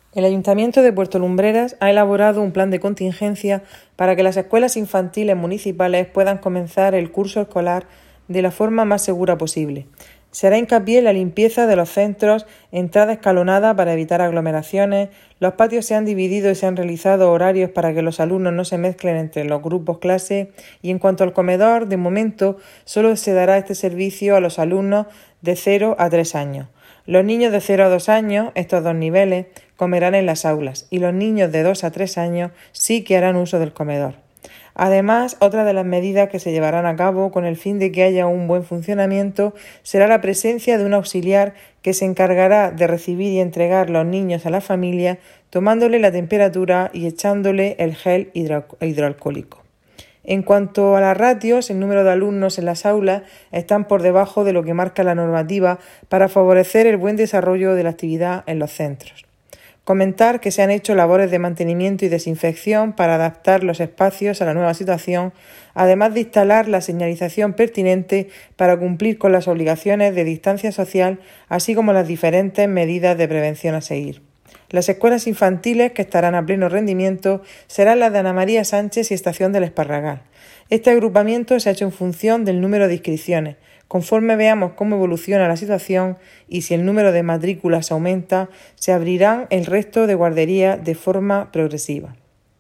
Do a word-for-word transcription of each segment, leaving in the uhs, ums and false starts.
El Ayuntamiento de Puerto Lumbreras ha elaborado un plan de contingencia para que las escuelas infantiles municipales puedan comenzar el curso escolar de la forma más segura posible. Se hará hincapié en la limpieza de los centros, entrada escalonada para evitar aglomeraciones, los patios se han dividido y se han realizado horarios para que los alumnos no se mezclen entre los grupos clase y en cuanto al comedor, de momento solo se dará este servicio a los alumnos de cero a tres años. Los niños de cero a dos años, estos dos niveles, comerán en las aulas y los niños de dos a tres años sí que harán uso del comedor. Además, otra de las medidas que se llevarán a cabo con el fin de que haya un buen funcionamiento será la presencia de un auxiliar que se encargará de recibir y entregar los niños a la familia, tomándole la temperatura y echándole el gel hidro- hidroalcohólico. En cuanto a las ratios, el número de alumnos en las aulas están por debajo de lo que marca la normativa para favorecer el buen desarrollo de la actividad en los centros. Comentar que se han hecho labores de mantenimiento y desinfección para adaptar los espacios a la nueva situación, además de instalar la señalización pertinente para cumplir con las obligaciones de distancia social, así como las diferentes medidas de prevención a seguir. Las escuelas infantiles que estarán a pleno rendimiento serán las de Ana María Sánchez y Estación del Esparragal. Este agrupamiento se ha hecho en función del número de inscripciones. Conforme veamos cómo evoluciona la situación y si el número de matrículas aumenta, se abrirán el resto de guarderías de forma progresiva.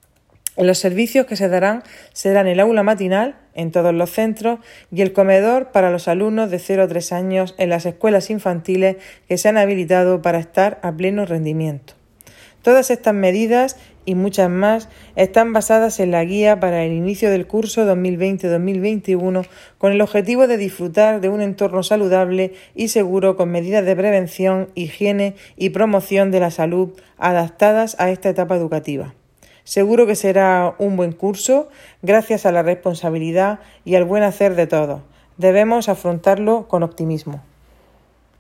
Los servicios que se darán serán el aula matinal en todos los centros y el comedor para los alumnos de cero a tres años en las escuelas infantiles que se han habilitado para estar a pleno rendimiento. Todas estas medidas y muchas más están basadas en la guía para el inicio del curso dos mil veinte dos mil veintiuno con el objetivo de disfrutar de un entorno saludable y seguro con medidas de prevención, higiene y promoción de la salud adaptadas a esta etapa educativa. Seguro que será un buen curso gracias a la responsabilidad y al buen hacer de todos. Debemos afrontarlo con optimismo.